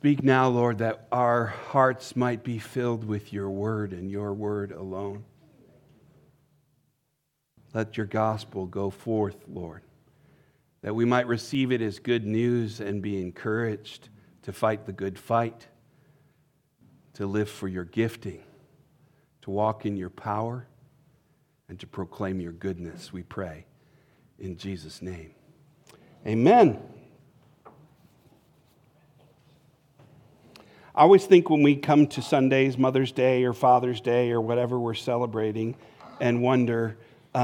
Speak now, Lord, that our hearts might be filled with your word and your word alone. Let your gospel go forth, Lord, that we might receive it as good news and be encouraged to fight the good fight, to live for your gifting, to walk in your power, and to proclaim your goodness, we pray in Jesus' name. Amen. I always think when we come to Sundays, Mother's Day or Father's Day or whatever we're celebrating, and wonder,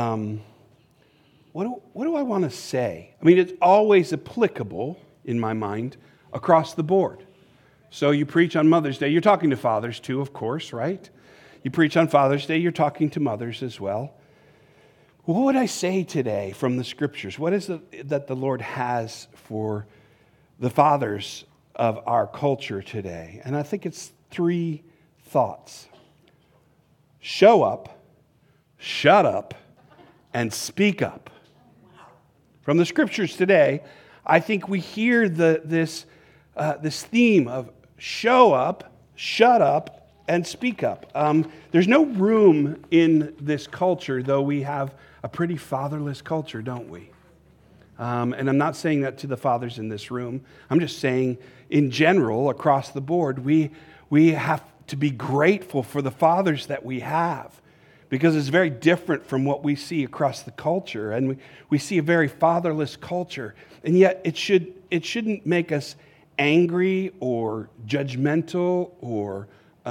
what do I want to say? I mean, it's always applicable in my mind across the board. So you preach on Mother's Day, you're talking to fathers too, of course, right? You preach on Father's Day, you're talking to mothers as well. What would I say today from the Scriptures? What is it that the Lord has for the fathers of our culture today? And I think it's 3 thoughts. Show up, shut up, and speak up. From the Scriptures today, I think we hear this theme of show up, shut up, and speak up. There's no room in this culture, though we have a pretty fatherless culture, don't we? And I'm not saying that to the fathers in this room. I'm just saying, in general, across the board, we have to be grateful for the fathers that we have, because it's very different from what we see across the culture. And we see a very fatherless culture. And yet it shouldn't make us angry or judgmental or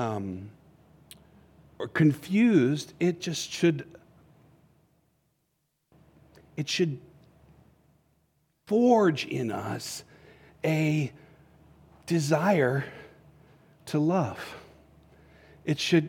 confused. It should forge in us a desire to love. It should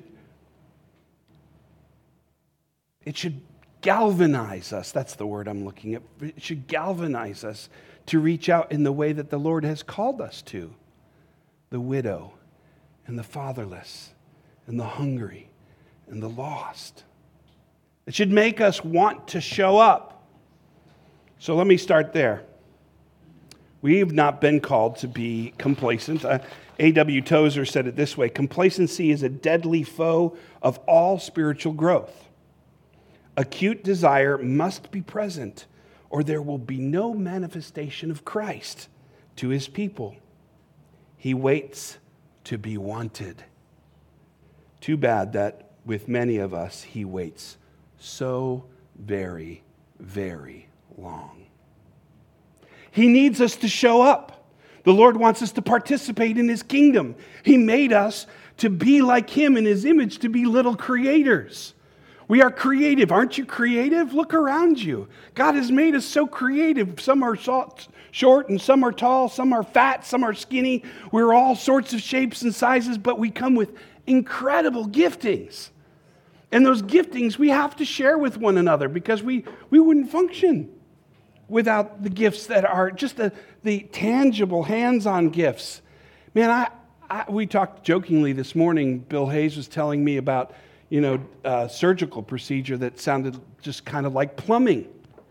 galvanize us. That's the word I'm looking at. It should galvanize us to reach out in the way that the Lord has called us to. The widow and the fatherless and the hungry and the lost. It should make us want to show up. So let me start there. We've not been called to be complacent. A.W. Tozer said it this way: complacency is a deadly foe of all spiritual growth. Acute desire must be present, or there will be no manifestation of Christ to his people. He waits to be wanted. Too bad that with many of us, he waits so very, very long. He needs us to show up. The Lord wants us to participate in his kingdom. He made us to be like him in his image, to be little creators. We are creative. Aren't you creative? Look around you. God has made us so creative. Some are short and some are tall. Some are fat. Some are skinny. We're all sorts of shapes and sizes, but we come with incredible giftings. And those giftings we have to share with one another, because we wouldn't function without the gifts that are just the tangible, hands-on gifts. Man, we talked jokingly this morning. Bill Hayes was telling me about a surgical procedure that sounded just kind of like plumbing.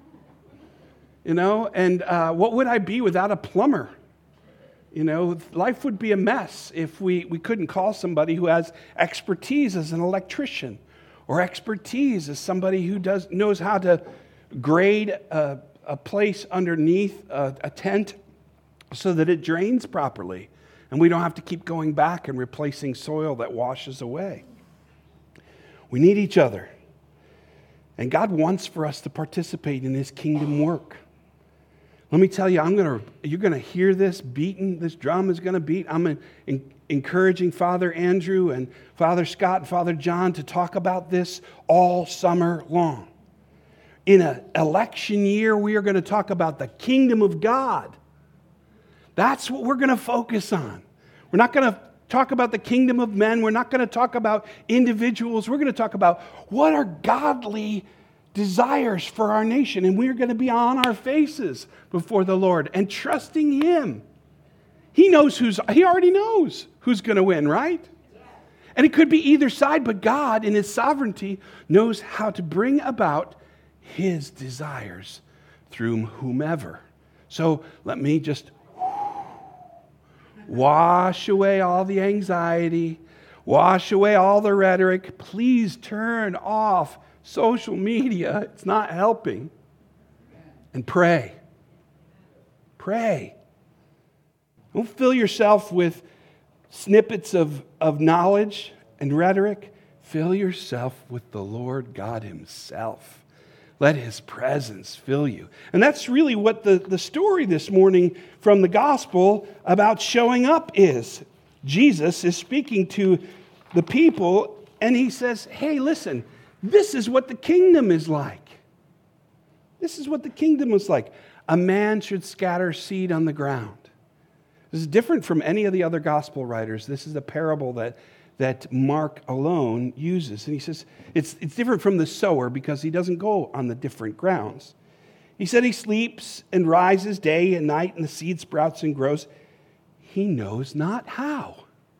And what would I be without a plumber? Life would be a mess if we couldn't call somebody who has expertise as an electrician, or expertise as somebody who knows how to grade a place underneath a tent so that it drains properly, and we don't have to keep going back and replacing soil that washes away. We need each other. And God wants for us to participate in his kingdom work. Let me tell you, you're going to hear this beating. This drum is going to beat. I'm encouraging Father Andrew and Father Scott and Father John to talk about this all summer long. In an election year, we are going to talk about the kingdom of God. That's what we're going to focus on. We're not going to talk about the kingdom of men. We're not going to talk about individuals. We're going to talk about what are godly desires for our nation. And we're going to be on our faces before the Lord and trusting him. He already knows who's going to win, right? And it could be either side, but God in his sovereignty knows how to bring about his desires through whomever. So let me just Wash away all the anxiety. Wash away all the rhetoric. Please turn off social media. It's not helping. And pray. Pray. Don't fill yourself with snippets of knowledge and rhetoric. Fill yourself with the Lord God himself. Let his presence fill you. And that's really what the story this morning from the gospel about showing up is. Jesus is speaking to the people, and he says, hey, listen, this is what the kingdom is like. This is what the kingdom is like. A man should scatter seed on the ground. This is different from any of the other gospel writers. This is a parable that Mark alone uses. And he says it's different from the sower because he doesn't go on the different grounds. He said he sleeps and rises day and night, and the seed sprouts and grows. He knows not how.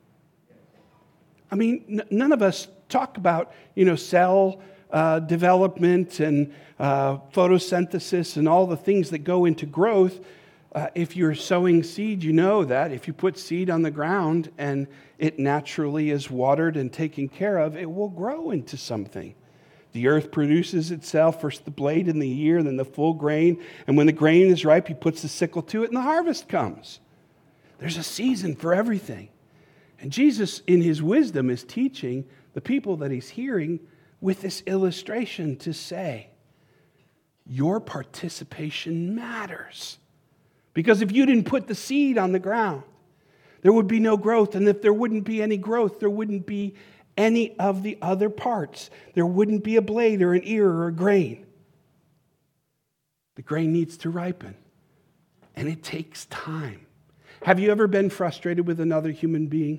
I mean, none of us talk about, cell development and photosynthesis and all the things that go into growth. If you're sowing seed, you know that if you put seed on the ground and it naturally is watered and taken care of, it will grow into something. The earth produces itself, first the blade in the ear, then the full grain. And when the grain is ripe, he puts the sickle to it and the harvest comes. There's a season for everything. And Jesus, in his wisdom, is teaching the people that he's hearing with this illustration to say, your participation matters. Because if you didn't put the seed on the ground, there would be no growth. And if there wouldn't be any growth, there wouldn't be any of the other parts. There wouldn't be a blade or an ear or a grain. The grain needs to ripen. And it takes time. Have you ever been frustrated with another human being?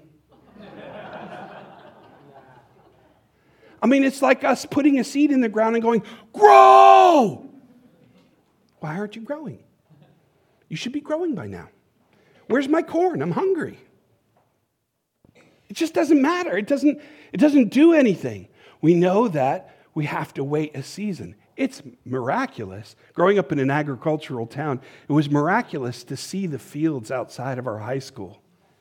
I mean, it's like us putting a seed in the ground and going, grow! Why aren't you growing? You should be growing by now. Where's my corn? I'm hungry. It just doesn't matter. It doesn't do anything. We know that we have to wait a season. It's miraculous. Growing up in an agricultural town, it was miraculous to see the fields outside of our high school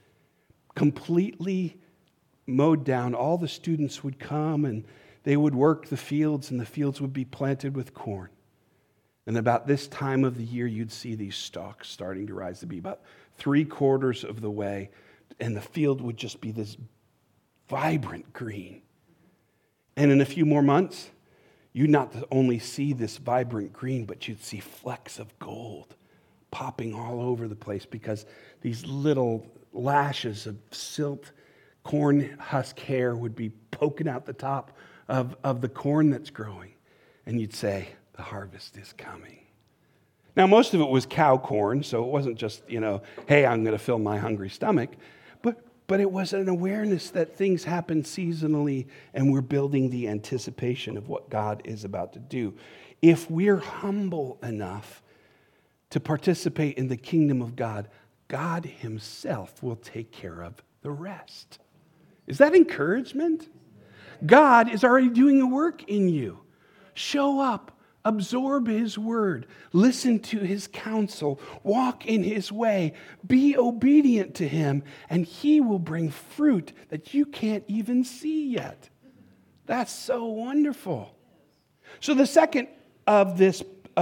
completely mowed down. All the students would come and they would work the fields, and the fields would be planted with corn. And about this time of the year, you'd see these stalks starting to rise to be about 3/4 of the way, and the field would just be this vibrant green. And in a few more months, you'd not only see this vibrant green, but you'd see flecks of gold popping all over the place because these little lashes of silt corn husk hair would be poking out the top of the corn that's growing. And you'd say, the harvest is coming. Now, most of it was cow corn, so it wasn't just, hey, I'm going to fill my hungry stomach. But it was an awareness that things happen seasonally, and we're building the anticipation of what God is about to do. If we're humble enough to participate in the kingdom of God, God himself will take care of the rest. Is that encouragement? God is already doing a work in you. Show up. Absorb his word. Listen to his counsel. Walk in his way. Be obedient to him, and he will bring fruit that you can't even see yet. That's so wonderful. So the second of this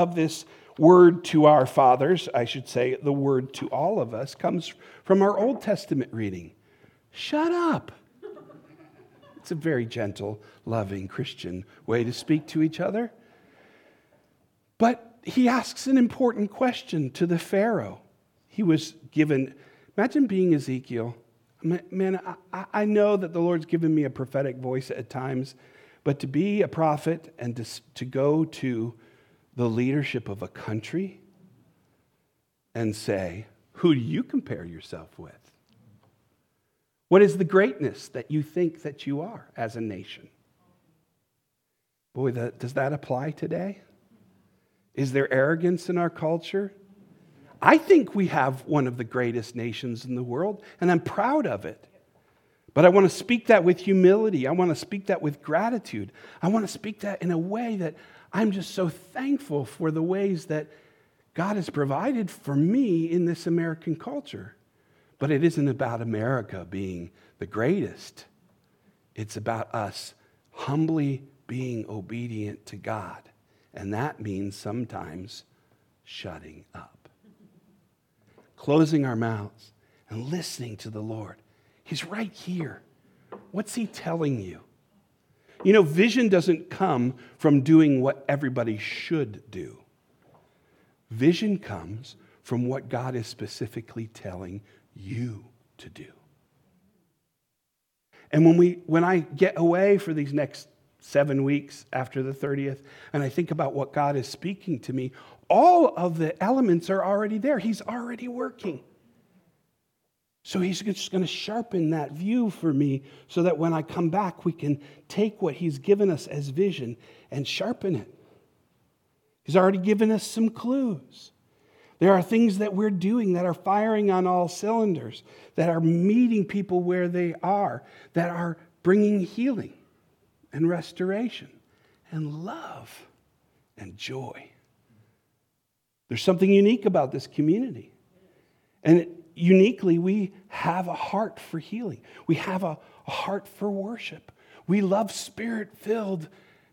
word to our fathers, I should say, the word to all of us, comes from our Old Testament reading. Shut up. It's a very gentle, loving Christian way to speak to each other. But he asks an important question to the Pharaoh. He was given, imagine being Ezekiel. Man, I know that the Lord's given me a prophetic voice at times, but to be a prophet and to go to the leadership of a country and say, who do you compare yourself with? What is the greatness that you think that you are as a nation? Boy, does that apply today? Is there arrogance in our culture? I think we have one of the greatest nations in the world, and I'm proud of it. But I want to speak that with humility. I want to speak that with gratitude. I want to speak that in a way that I'm just so thankful for the ways that God has provided for me in this American culture. But it isn't about America being the greatest. It's about us humbly being obedient to God. And that means sometimes shutting up, closing our mouths and listening to the Lord. He's right here. What's he telling you? You know, vision doesn't come from doing what everybody should do. Vision comes from what God is specifically telling you to do. And when I get away for these next 7 weeks after the 30th, and I think about what God is speaking to me, all of the elements are already there. He's already working. So he's just going to sharpen that view for me so that when I come back, we can take what he's given us as vision and sharpen it. He's already given us some clues. There are things that we're doing that are firing on all cylinders, that are meeting people where they are, that are bringing healing and restoration and love and joy. There's something unique about this community. And uniquely, we have a heart for healing. We have a heart for worship. We love spirit-filled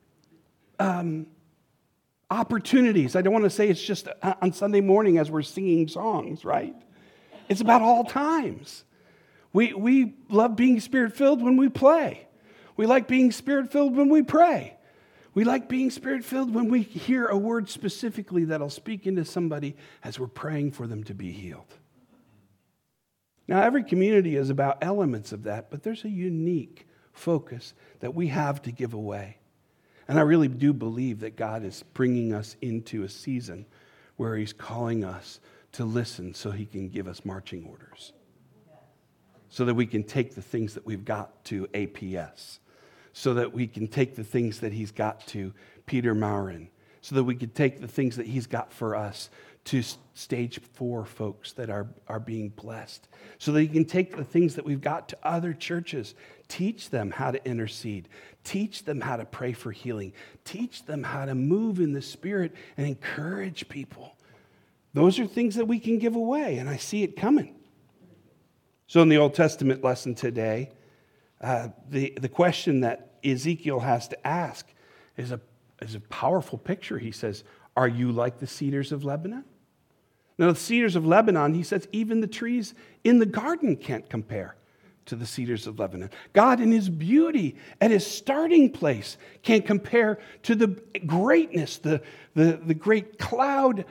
opportunities. I don't want to say it's just on Sunday morning as we're singing songs, right? It's about all times. We love being spirit-filled when we play. We like being spirit-filled when we pray. We like being spirit-filled when we hear a word specifically that'll speak into somebody as we're praying for them to be healed. Now, every community is about elements of that, but there's a unique focus that we have to give away. And I really do believe that God is bringing us into a season where he's calling us to listen so he can give us marching orders. So that we can take the things that we've got to APS. So that we can take the things that he's got to Peter Maurin. So that we can take the things that he's got for us to stage 4 folks that are being blessed. So that you can take the things that we've got to other churches, teach them how to intercede, teach them how to pray for healing, teach them how to move in the Spirit and encourage people. Those are things that we can give away, and I see it coming. So in the Old Testament lesson today, the question that Ezekiel has to ask is a powerful picture. He says, are you like the cedars of Lebanon? Now, the cedars of Lebanon, he says, even the trees in the garden can't compare to the cedars of Lebanon. God in his beauty at his starting place can't compare to the greatness, the great cloud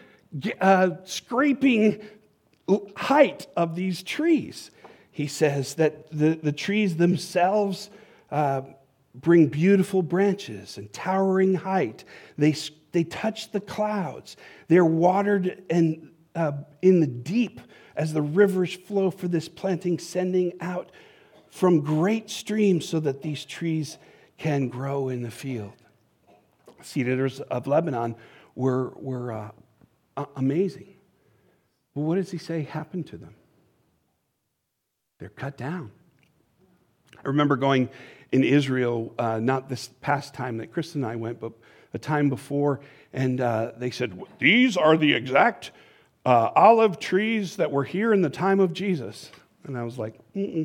scraping height of these trees. He says that the trees themselves bring beautiful branches and towering height. They touch the clouds. They're watered and in the deep as the rivers flow for this planting, sending out from great streams so that these trees can grow in the field. Cedars of Lebanon were amazing. But what does he say happened to them? They're cut down. I remember going in Israel, not this past time that Chris and I went, but the time before, and they said, these are the exact olive trees that were here in the time of Jesus. And I was like, Do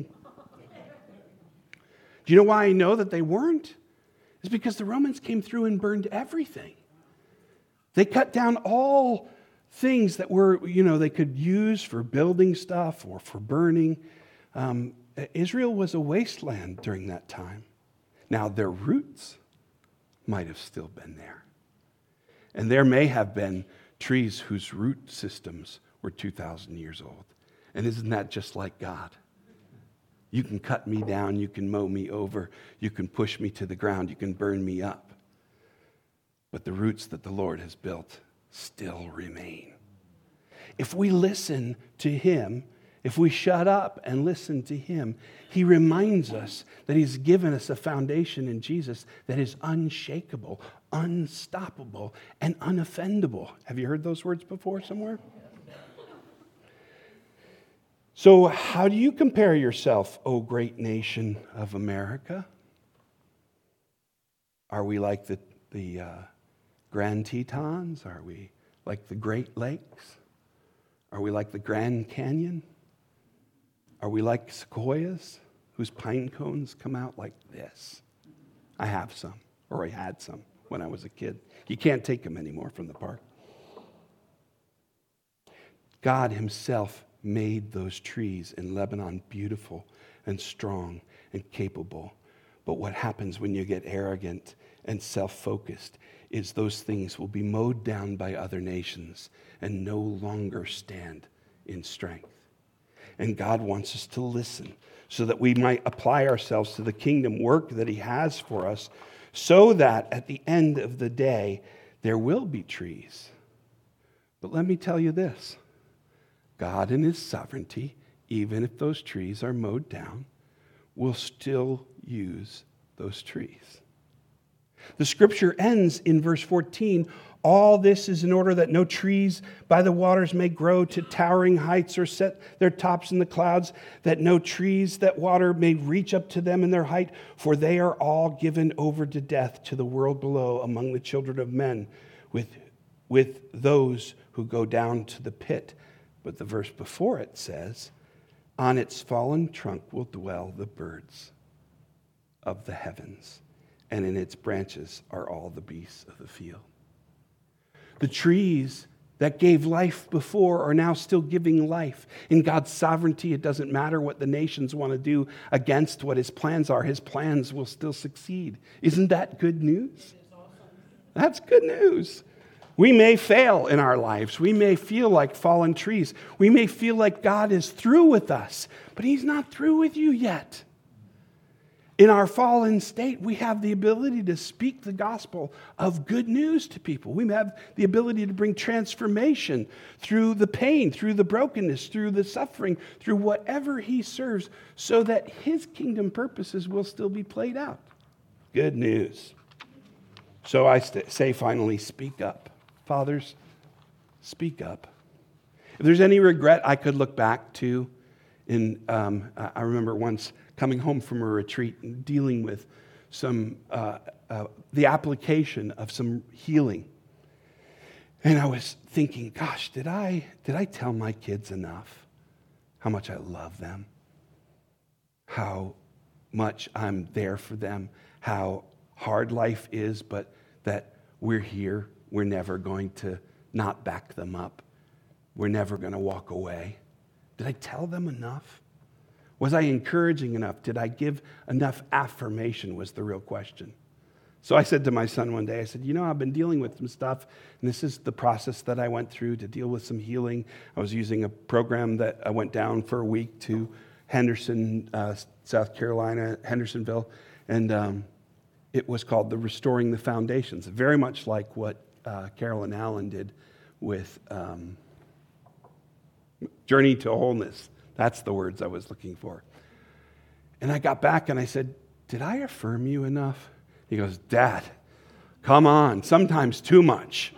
you know why I know that they weren't? It's because the Romans came through and burned everything. They cut down all things that were, they could use for building stuff or for burning. Israel was a wasteland during that time. Now, their roots might have still been there. And there may have been trees whose root systems were 2,000 years old. And isn't that just like God? You can cut me down, you can mow me over, you can push me to the ground, you can burn me up. But the roots that the Lord has built still remain. If we listen to him, if we shut up and listen to him, he reminds us that he's given us a foundation in Jesus that is unshakable, unstoppable, and unoffendable. Have you heard those words before somewhere? So how do you compare yourself, O great nation of America? Are we like the Grand Tetons? Are we like the Great Lakes? Are we like the Grand Canyon? Are we like sequoias whose pine cones come out like this? I have some, or I had some when I was a kid. You can't take them anymore from the park. God himself made those trees in Lebanon beautiful and strong and capable. But what happens when you get arrogant and self-focused is those things will be mowed down by other nations and no longer stand in strength. And God wants us to listen so that we might apply ourselves to the kingdom work that he has for us, so that at the end of the day, there will be trees. But let me tell you this. God in his sovereignty, even if those trees are mowed down, will still use those trees. The scripture ends in verse 14. All this is in order that no trees by the waters may grow to towering heights or set their tops in the clouds, that no trees that water may reach up to them in their height, for they are all given over to death to the world below among the children of men, with those who go down to the pit. But the verse before it says, on its fallen trunk will dwell the birds of the heavens, and in its branches are all the beasts of the field. The trees that gave life before are now still giving life. In God's sovereignty, it doesn't matter what the nations want to do against what his plans are. His plans will still succeed. Isn't that good news? That's good news. We may fail in our lives. We may feel like fallen trees. We may feel like God is through with us, but he's not through with you yet. In our fallen state, we have the ability to speak the gospel of good news to people. We have the ability to bring transformation through the pain, through the brokenness, through the suffering, through whatever he serves, so that his kingdom purposes will still be played out. Good news. So I say finally, speak up. Fathers, speak up. If there's any regret I could look back to, I remember once coming home from a retreat and dealing with the application of some healing. And I was thinking, gosh, did I tell my kids enough how much I love them? How much I'm there for them? How hard life is, but that we're here. We're never going to not back them up. We're never going to walk away. Did I tell them enough? Was I encouraging enough? Did I give enough affirmation was the real question. So I said to my son one day, I said, I've been dealing with some stuff, and this is the process that I went through to deal with some healing. I was using a program that I went down for a week to Henderson, South Carolina, Hendersonville, and it was called the Restoring the Foundations, very much like what Carolyn Allen did with Journey to Wholeness. That's the words I was looking for. And I got back and I said, did I affirm you enough? He goes, Dad, come on, sometimes too much.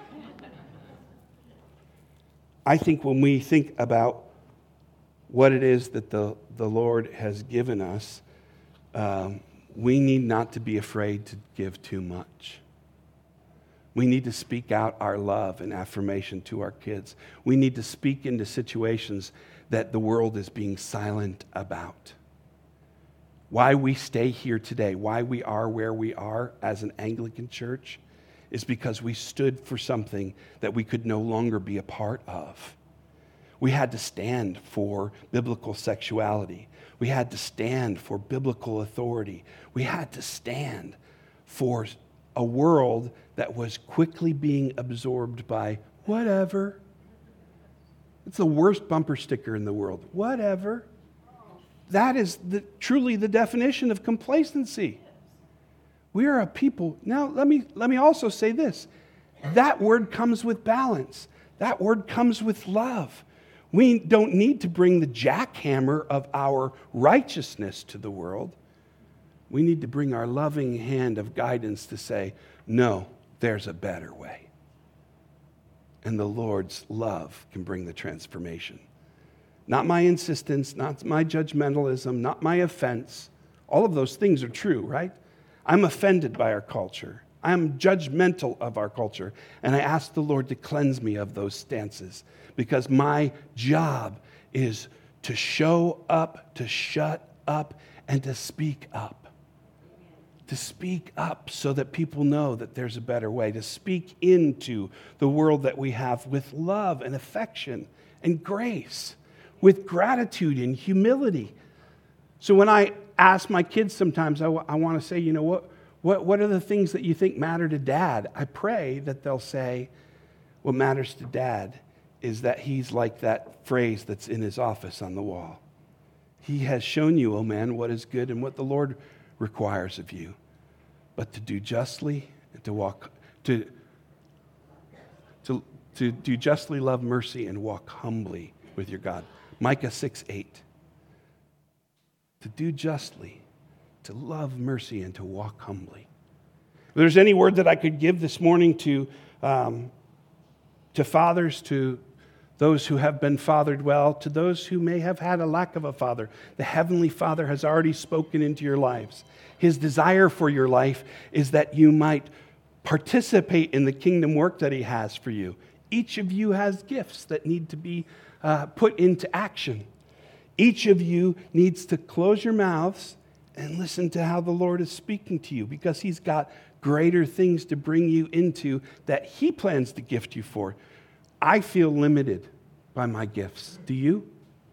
I think when we think about what it is that the Lord has given us, we need not to be afraid to give too much. We need to speak out our love and affirmation to our kids. We need to speak into situations that the world is being silent about. Why we stay here today, why we are where we are as an Anglican church, is because we stood for something that we could no longer be a part of. We had to stand for biblical sexuality. We had to stand for biblical authority. We had to stand for a world that was quickly being absorbed by whatever. It's the worst bumper sticker in the world. Whatever. That is truly the definition of complacency. We are a people. Now, let me also say this. That word comes with balance. That word comes with love. We don't need to bring the jackhammer of our righteousness to the world. We need to bring our loving hand of guidance to say, no, there's a better way. And the Lord's love can bring the transformation. Not my insistence, not my judgmentalism, not my offense. All of those things are true, right? I'm offended by our culture. I'm judgmental of our culture. And I ask the Lord to cleanse me of those stances, because my job is to show up, to shut up, and to speak up. To speak up so that people know that there's a better way. To speak into the world that we have with love and affection and grace, with gratitude and humility. So when I ask my kids sometimes, I want to say, you know, what are the things that you think matter to Dad? I pray that they'll say, what matters to Dad is that he's like that phrase that's in his office on the wall. He has shown you, oh man, what is good and what the Lord requires of you, but to do justly and to walk, to do justly, love mercy, and walk humbly with your God. Micah 6:8. To do justly, to love mercy, and to walk humbly. If there's any word that I could give this morning to fathers, to those who have been fathered well, to those who may have had a lack of a father, the Heavenly Father has already spoken into your lives. His desire for your life is that you might participate in the kingdom work that He has for you. Each of you has gifts that need to be put into action. Each of you needs to close your mouths and listen to how the Lord is speaking to you, because He's got greater things to bring you into that He plans to gift you for. I feel limited by my gifts. Do you?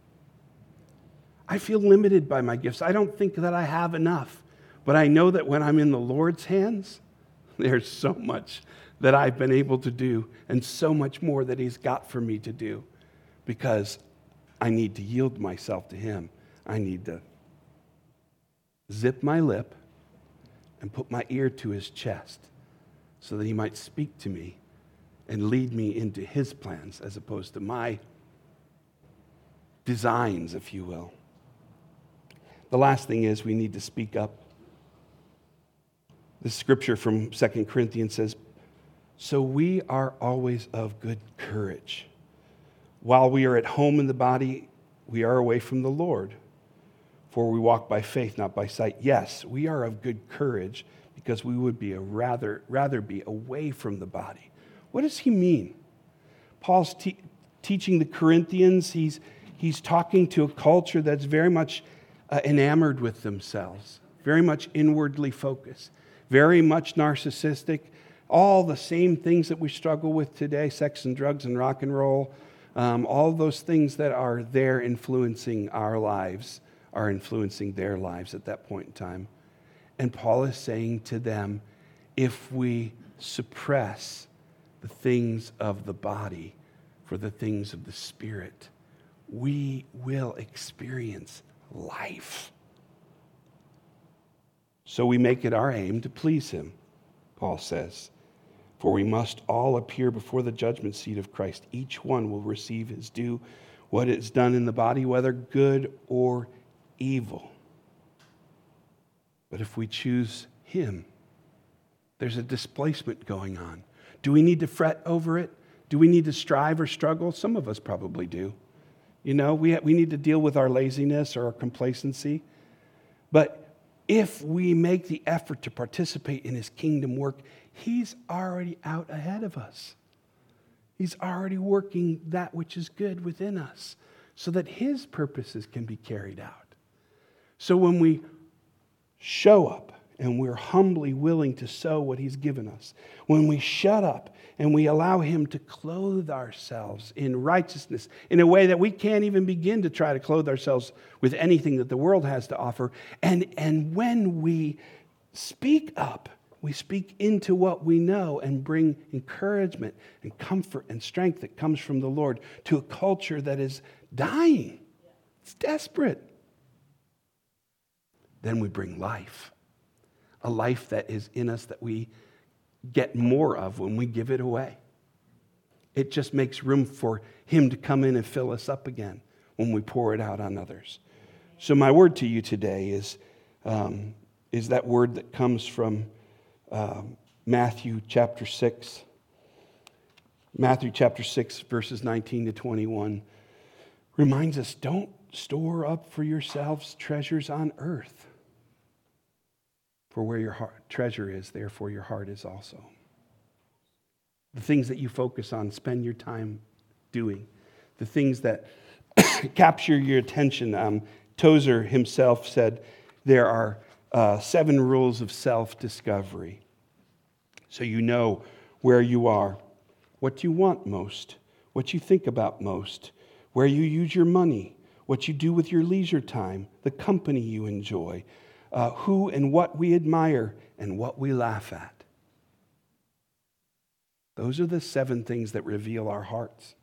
I feel limited by my gifts. I don't think that I have enough. But I know that when I'm in the Lord's hands, there's so much that I've been able to do and so much more that He's got for me to do, because I need to yield myself to Him. I need to zip my lip and put my ear to His chest so that He might speak to me and lead me into His plans as opposed to my designs, if you will. The last thing is we need to speak up. The scripture from 2 Corinthians says, so we are always of good courage. While we are at home in the body, we are away from the Lord. For we walk by faith, not by sight. Yes, we are of good courage because we would be rather be away from the body. What does he mean? Paul's teaching the Corinthians. He's talking to a culture that's very much enamored with themselves, very much inwardly focused, very much narcissistic, all the same things that we struggle with today, sex and drugs and rock and roll, all those things that are there influencing our lives are influencing their lives at that point in time. And Paul is saying to them, if we suppress the things of the body for the things of the Spirit, we will experience life. So we make it our aim to please Him, Paul says. For we must all appear before the judgment seat of Christ. Each one will receive his due, what is done in the body, whether good or evil. But if we choose Him, there's a displacement going on. Do we need to fret over it? Do we need to strive or struggle? Some of us probably do. You know, we need to deal with our laziness or our complacency. But if we make the effort to participate in His kingdom work, He's already out ahead of us. He's already working that which is good within us so that His purposes can be carried out. So when we show up and we're humbly willing to sow what He's given us, when we shut up and we allow Him to clothe ourselves in righteousness in a way that we can't even begin to try to clothe ourselves with anything that the world has to offer, and when we speak up, we speak into what we know and bring encouragement and comfort and strength that comes from the Lord to a culture that is dying. It's desperate. Then we bring life, a life that is in us that we get more of when we give it away. It just makes room for Him to come in and fill us up again when we pour it out on others. So my word to you today is that word that comes from Matthew chapter 6. Matthew chapter 6, verses 19 to 21 reminds us, don't store up for yourselves treasures on earth. For where your treasure is, therefore your heart is also. The things that you focus on, spend your time doing. The things that capture your attention. Tozer himself said there are 7 rules of self-discovery. So you know where you are, what you want most, what you think about most, where you use your money, what you do with your leisure time, the company you enjoy, who and what we admire, and what we laugh at. Those are the 7 things that reveal our hearts.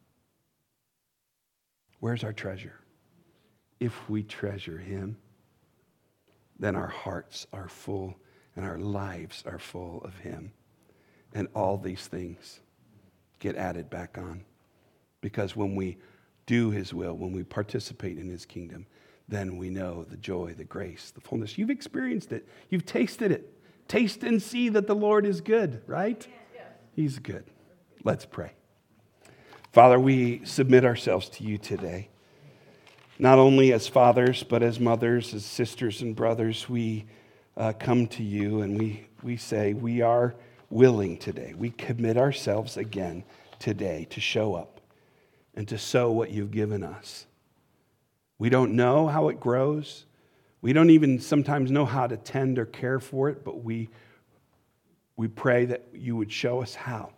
Where's our treasure? If we treasure Him, then our hearts are full and our lives are full of Him. And all these things get added back on. Because when we do His will, when we participate in His kingdom, then we know the joy, the grace, the fullness. You've experienced it. You've tasted it. Taste and see that the Lord is good, right? Yes. He's good. Let's pray. Father, we submit ourselves to You today. Not only as fathers, but as mothers, as sisters and brothers, we come to You and we say we are willing today. We commit ourselves again today to show up and to sow what You've given us. We don't know how it grows. We don't even sometimes know how to tend or care for it, but we pray that You would show us how,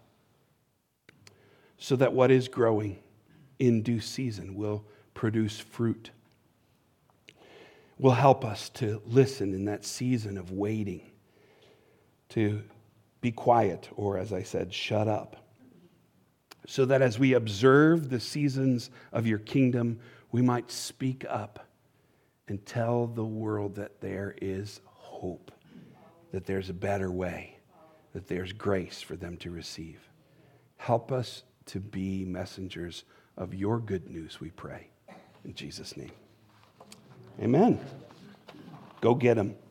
so that what is growing in due season will produce fruit. Will help us to listen in that season of waiting, to be quiet, or as I said, shut up, so that as we observe the seasons of Your kingdom, we might speak up and tell the world that there is hope, that there's a better way, that there's grace for them to receive. Help us to be messengers of Your good news, we pray. In Jesus' name. Amen. Go get them.